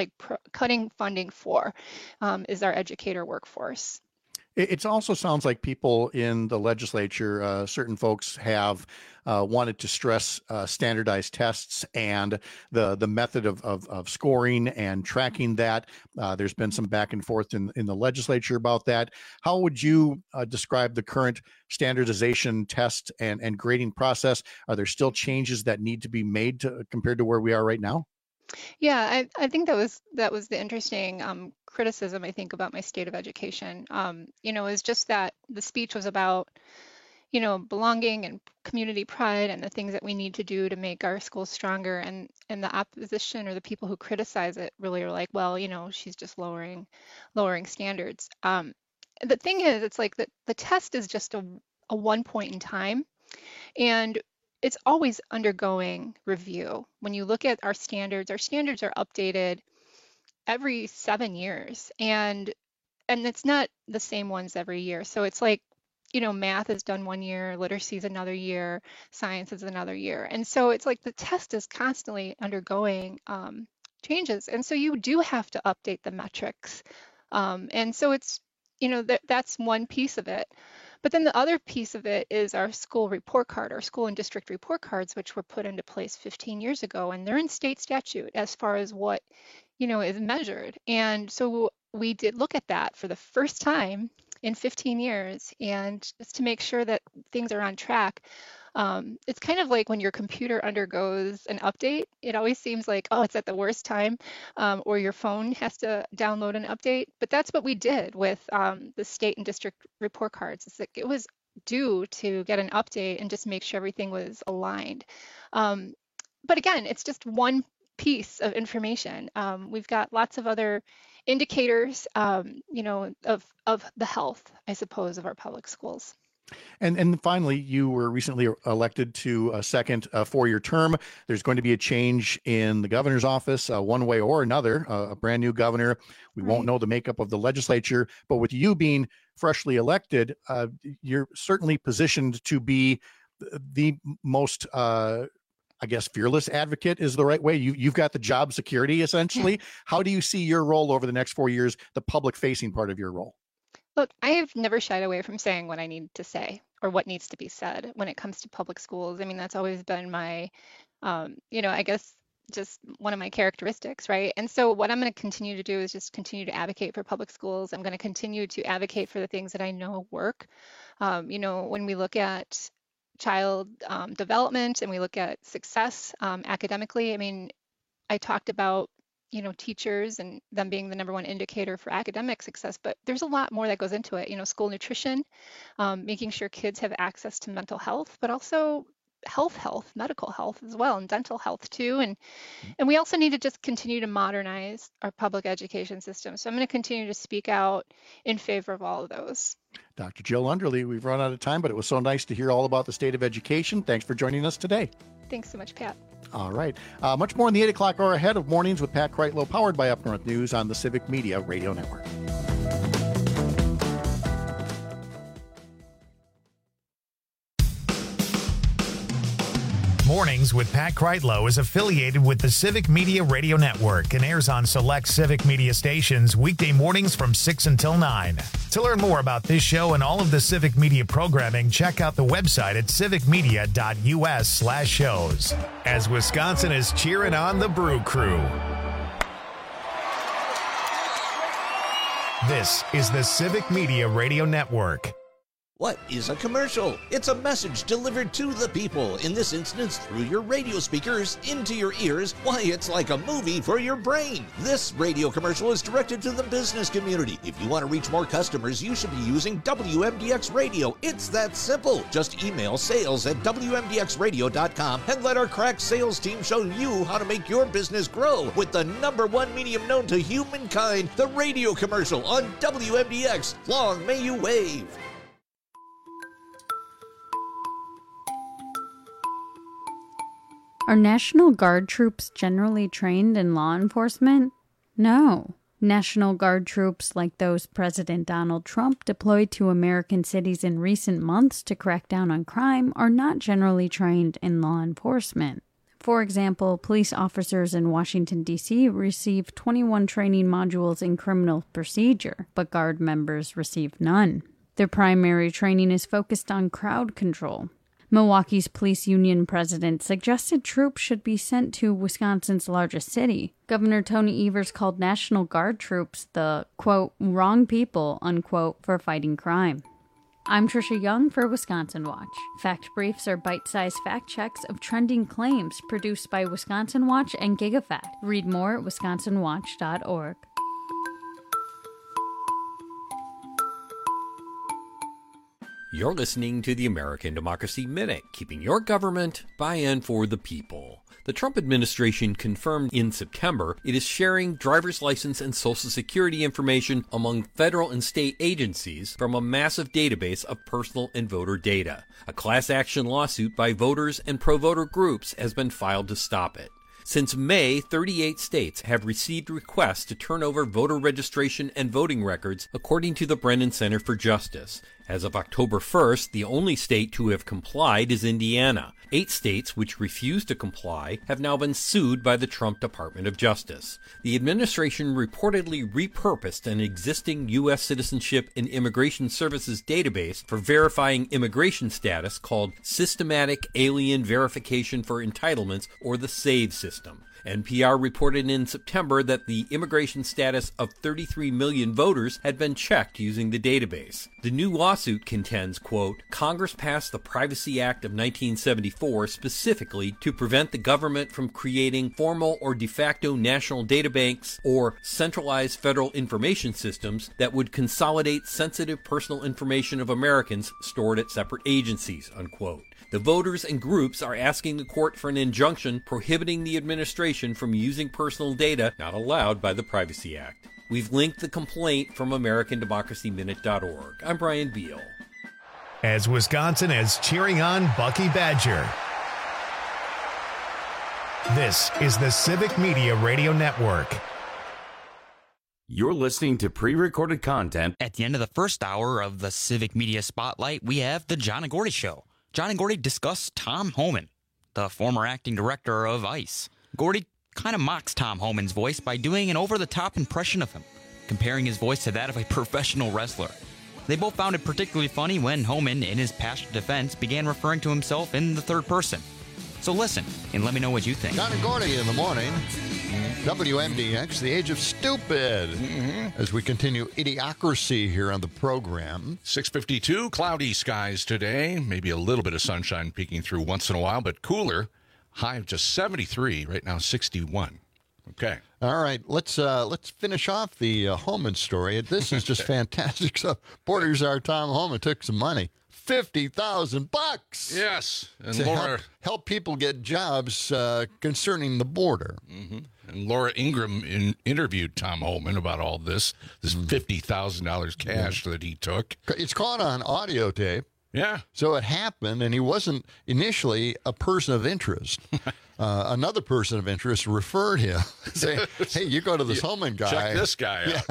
funding for, is our educator workforce. It also sounds like people in the legislature, certain folks have wanted to stress standardized tests and the method of scoring and tracking that. There's been some back and forth in the legislature about that. How would you describe the current standardization test and grading process? Are there still changes that need to be made compared to where we are right now? Yeah, I think that was the interesting criticism, I think, about my state of education. Is just that the speech was about, belonging and community pride and the things that we need to do to make our schools stronger. And the opposition or the people who criticize it really are like, well, she's just lowering standards. The thing is, it's like the test is just a one point in time. And it's always undergoing review. When you look at our standards are updated every 7 years, and it's not the same ones every year. So it's like, math is done 1 year, literacy is another year, science is another year. And so it's like the test is constantly undergoing changes. And so you do have to update the metrics. And so it's, that's one piece of it. But then the other piece of it is our school report card, our school and district report cards, which were put into place 15 years ago, and they're in state statute as far as what, is measured. And so we did look at that for the first time in 15 years, and just to make sure that things are on track. It's kind of like when your computer undergoes an update, it always seems like, oh, it's at the worst time, or your phone has to download an update. But that's what we did with the state and district report cards. It's like it was due to get an update and just make sure everything was aligned. But again, it's just one piece of information. We've got lots of other indicators, of the health, I suppose, of our public schools. And finally, you were recently elected to a second 4-year term. There's going to be a change in the governor's office, one way or another, a brand new governor. We won't know the makeup of the legislature, but with you being freshly elected, you're certainly positioned to be the most, fearless advocate is the right way. You've got the job security, essentially. How do you see your role over the next 4 years, the public-facing part of your role? Look, I have never shied away from saying what I need to say or what needs to be said when it comes to public schools. I mean, that's always been my, just one of my characteristics, right? And so what I'm going to continue to do is just continue to advocate for public schools. I'm going to continue to advocate for the things that I know work. When we look at child development and we look at success academically, I mean, I talked about teachers and them being the number one indicator for academic success, but there's a lot more that goes into it. School nutrition, making sure kids have access to mental health, but also health, medical health as well, and dental health too. And we also need to just continue to modernize our public education system. So I'm going to continue to speak out in favor of all of those. Dr. Jill Underly, we've run out of time, but it was so nice to hear all about the state of education. Thanks for joining us today. Thanks so much, Pat. All right. Much more in the 8 o'clock hour ahead of Mornings with Pat Kreitlow, powered by Up North News on the Civic Media Radio Network. Mornings with Pat Kreitlow is affiliated with the Civic Media Radio Network and airs on select Civic Media stations weekday mornings from 6 until 9. To learn more about this show and all of the Civic Media programming, check out the website at civicmedia.us/shows. As Wisconsin is cheering on the Brew Crew. This is the Civic Media Radio Network. What is a commercial? It's a message delivered to the people, in this instance through your radio speakers, into your ears. Why, it's like a movie for your brain. This radio commercial is directed to the business community. If you want to reach more customers, you should be using WMDX Radio. It's that simple. Just email sales@WMDXradio.com and let our crack sales team show you how to make your business grow with the #1 medium known to humankind, the radio commercial on WMDX. Long may you wave. Are National Guard troops generally trained in law enforcement? No. National Guard troops like those President Donald Trump deployed to American cities in recent months to crack down on crime are not generally trained in law enforcement. For example, police officers in Washington, D.C. receive 21 training modules in criminal procedure, but Guard members receive none. Their primary training is focused on crowd control. Milwaukee's police union president suggested troops should be sent to Wisconsin's largest city. Governor Tony Evers called National Guard troops the, quote, wrong people, unquote, for fighting crime. I'm Trisha Young for Wisconsin Watch. Fact Briefs are bite-sized fact checks of trending claims produced by Wisconsin Watch and GigaFact. Read more at wisconsinwatch.org. You're listening to the American Democracy Minute, keeping your government by and for the people. The Trump administration confirmed in September it is sharing driver's license and Social Security information among federal and state agencies from a massive database of personal and voter data. A class action lawsuit by voters and pro-voter groups has been filed to stop it. Since May, 38 states have received requests to turn over voter registration and voting records, according to the Brennan Center for Justice. As of October 1st, the only state to have complied is Indiana. 8 states which refused to comply have now been sued by the Trump Department of Justice. The administration reportedly repurposed an existing U.S. Citizenship and Immigration Services database for verifying immigration status called Systematic Alien Verification for Entitlements, or the SAVE system. NPR reported in September that the immigration status of 33 million voters had been checked using the database. The new lawsuit contends, quote, Congress passed the Privacy Act of 1974 specifically to prevent the government from creating formal or de facto national databanks or centralized federal information systems that would consolidate sensitive personal information of Americans stored at separate agencies, unquote. The voters and groups are asking the court for an injunction prohibiting the administration from using personal data not allowed by the Privacy Act. We've linked the complaint from AmericanDemocracyMinute.org. I'm Brian Beal. As Wisconsin is cheering on Bucky Badger. This is the Civic Media Radio Network. You're listening to pre-recorded content. At the end of the first hour of the Civic Media Spotlight, we have the John and Gordy Show. John and Gordy discuss Tom Homan, the former acting director of ICE. Gordy kind of mocks Tom Homan's voice by doing an over-the-top impression of him, comparing his voice to that of a professional wrestler. They both found it particularly funny when Homan, in his passionate defense, began referring to himself in the third person. So listen, and let me know what you think. John and Gordy in the morning. WMDX, the age of stupid. As we continue idiocracy here on the program. 6:52, cloudy skies today. Maybe a little bit of sunshine peeking through once in a while, but cooler. High of just 73, right now 61. Okay. All right, let's finish off the Homan story. This is just fantastic stuff. Border Czar Tom Homan took some money. $50,000. Yes, and to Laura help people get jobs concerning the border. And Laura Ingraham interviewed Tom Homan about all this $50,000 cash that he took. It's caught on audio tape. Yeah. So it happened, and he wasn't initially a person of interest. Another person of interest referred him, saying, hey, you go to this Homan guy. Check this guy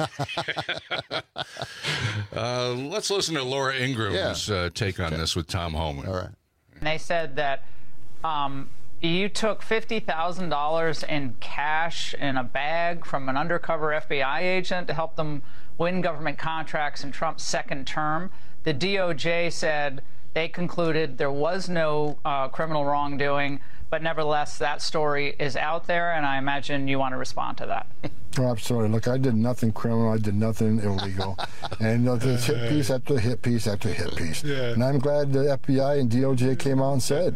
out. Let's listen to Laura Ingram's take on this with Tom Homan. All right. And they said that you took $50,000 in cash in a bag from an undercover FBI agent to help them win government contracts in Trump's second term. The DOJ said they concluded there was no criminal wrongdoing, but nevertheless, that story is out there, and I imagine you want to respond to that. Oh, absolutely. Look, I did nothing criminal. I did nothing illegal. And there's hit piece after hit piece after hit piece. Yeah. And I'm glad the FBI and DOJ came out and said,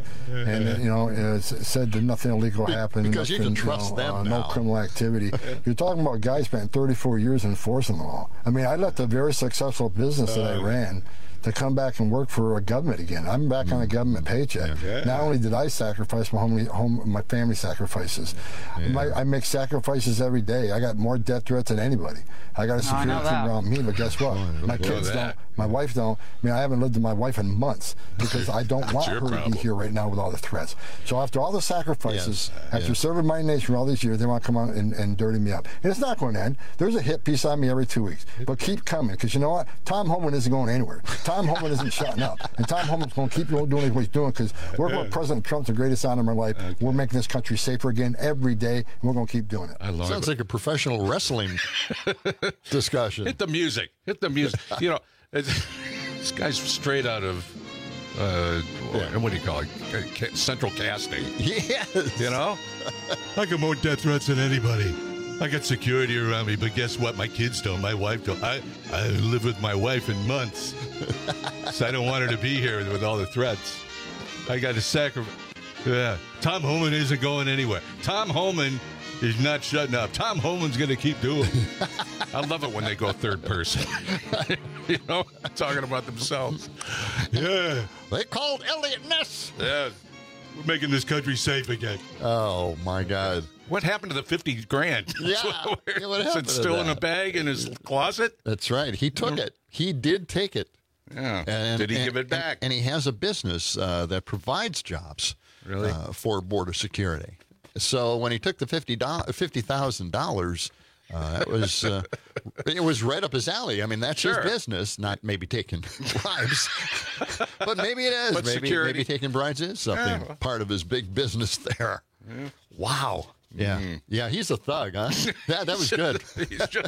said that nothing illegal happened. Because you can trust them now. No criminal activity. You're talking about guys spent 34 years enforcing the law. I mean, I left a very successful business that I ran to come back and work for a government again. I'm back on a government paycheck. Yeah. Not only did I sacrifice my family sacrifices, I make sacrifices every day. I got more death threats than anybody. I got a security team around me, but guess what? My kids don't. My wife don't. I mean, I haven't lived with my wife in months because I don't want her to be here right now with all the threats. So after all the sacrifices, after serving my nation for all these years, they want to come out and dirty me up. And it's not going to end. There's a hit piece on me every 2 weeks. But keep coming, because you know what? Tom Homan isn't going anywhere. Tom Homan isn't shutting up. And Tom Homan's going to keep doing what he's doing, because working with President Trump's the greatest honor of my life. We're making this country safer again every day, and we're going to keep doing it. Sounds like a professional wrestling discussion. Hit the music. Hit the music. You know, this guy's straight out of, what do you call it? Central Casting. Yes. You know? I got more death threats than anybody. I got security around me, but guess what? My kids don't. My wife don't. I live with my wife in months. So I don't want her to be here with all the threats. I got to sacrifice. Yeah. Tom Homan isn't going anywhere. Tom Homan is not shutting up. Tom Homan's going to keep doing it. I love it when they go third person. You know, talking about themselves. Yeah. They called Elliot Ness. Yeah. We're making this country safe again. Oh, my God. What happened to the 50 grand? Yeah. Is it still in a bag in his closet? That's right. He took it. He did take it. Yeah. Did he give it back? And he has a business that provides jobs for border security. So when he took the $50,000, it was right up his alley. I mean, that's his business, not maybe taking bribes. But maybe it is. But maybe taking bribes is something part of his big business there. Yeah. Wow. Yeah. Yeah, he's a thug, huh? That was good. He's just...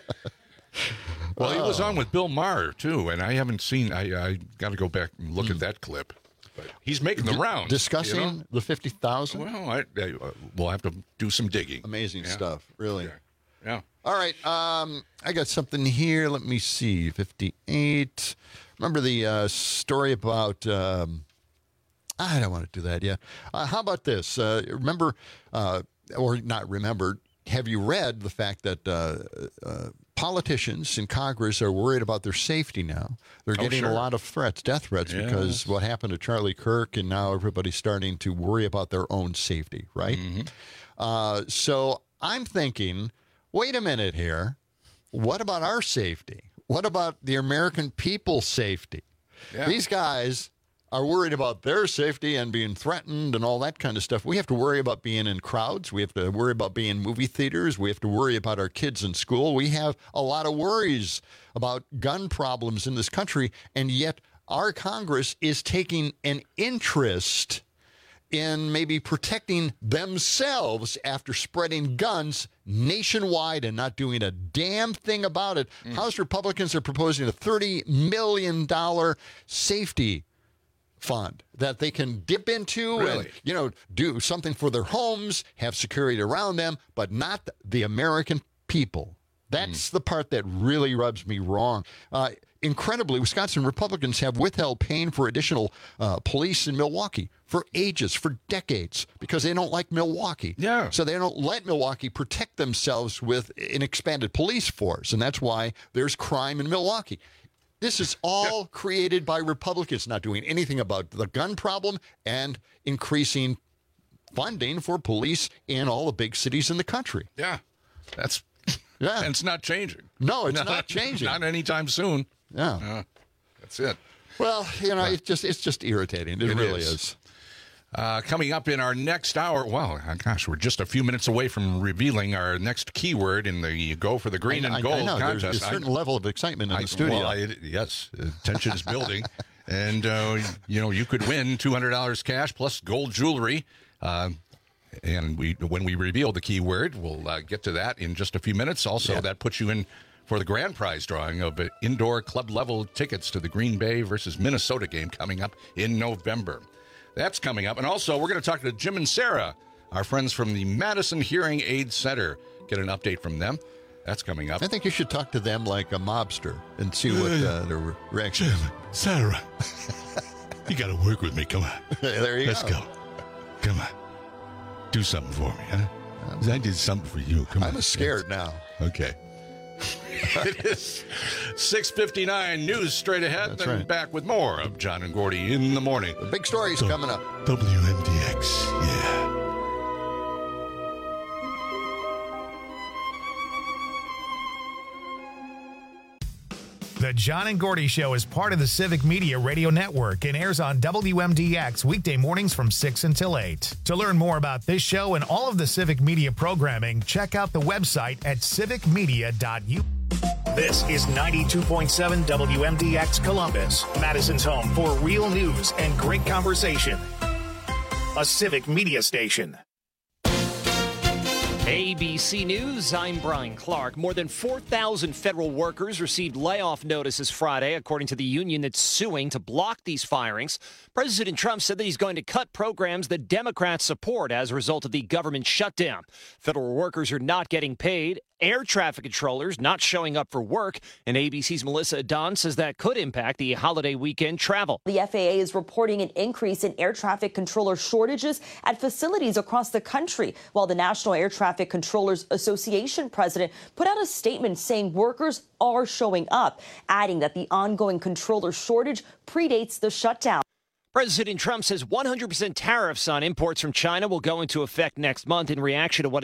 Well, he was on with Bill Maher, too, and I haven't seen... I got to go back and look at that clip. But he's making the rounds. Discussing the 50,000? Well, we'll have to do some digging. Amazing stuff, really. Yeah. All right, I got something here. Let me see. 58. Remember the story about... I don't want to do that yet. How about this? Remember, or not remember, have you read the fact that politicians in Congress are worried about their safety now? They're getting a lot of threats, death threats, because what happened to Charlie Kirk, and now everybody's starting to worry about their own safety, right? Mm-hmm. So I'm thinking, wait a minute here. What about our safety? What about the American people's safety? Yeah. These guys are worried about their safety and being threatened and all that kind of stuff. We have to worry about being in crowds. We have to worry about being in movie theaters. We have to worry about our kids in school. We have a lot of worries about gun problems in this country, and yet our Congress is taking an interest in maybe protecting themselves after spreading guns nationwide and not doing a damn thing about it. House Republicans are proposing a $30 million safety fund that they can dip into and, do something for their homes, have security around them, but not the American people. That's the part that really rubs me wrong. Incredibly, Wisconsin Republicans have withheld paying for additional police in Milwaukee for ages, for decades, because they don't like Milwaukee. Yeah. So they don't let Milwaukee protect themselves with an expanded police force, and that's why there's crime in Milwaukee. This is all created by Republicans not doing anything about the gun problem and increasing funding for police in all the big cities in the country. Yeah. And it's not changing. No, it's not changing. Not anytime soon. Yeah. That's it. Well, it's just irritating. It really is. Coming up in our next hour, we're just a few minutes away from revealing our next keyword in the Go for the Green and Gold contest. There's a certain level of excitement in the studio. Yes, tension is building. And, you could win $200 cash plus gold jewelry. And when we reveal the keyword, we'll get to that in just a few minutes. Also, that puts you in for the grand prize drawing of indoor club-level tickets to the Green Bay versus Minnesota game coming up in November. That's coming up. And also, we're going to talk to Jim and Sarah, our friends from the Madison Hearing Aid Center. Get an update from them. That's coming up. I think you should talk to them like a mobster and see what their reaction is. Sarah, you got to work with me. Come on. There you Let's go. Come on. Do something for me, huh? I did something for you. Come on. I'm scared now. Okay. It is 6:59. News straight ahead. That's Then right. back with more of John and Gordy in the morning. The big story's coming up. WMDX. Yeah. The John and Gordy Show is part of the Civic Media Radio Network and airs on WMDX weekday mornings from 6 until 8. To learn more about this show and all of the Civic Media programming, check out the website at civicmedia.u. This is 92.7 WMDX Columbus, Madison's home for real news and great conversation. A Civic Media station. ABC News, I'm Brian Clark. More than 4,000 federal workers received layoff notices Friday, according to the union that's suing to block these firings. President Trump said that he's going to cut programs that Democrats support as a result of the government shutdown. Federal workers are not getting paid, air traffic controllers not showing up for work, and ABC's Melissa Adon says that could impact the holiday weekend travel. The FAA is reporting an increase in air traffic controller shortages at facilities across the country, while the National Air Traffic Controllers Association president put out a statement saying workers are showing up, adding that the ongoing controller shortage predates the shutdown. President Trump says 100% tariffs on imports from China will go into effect next month in reaction to what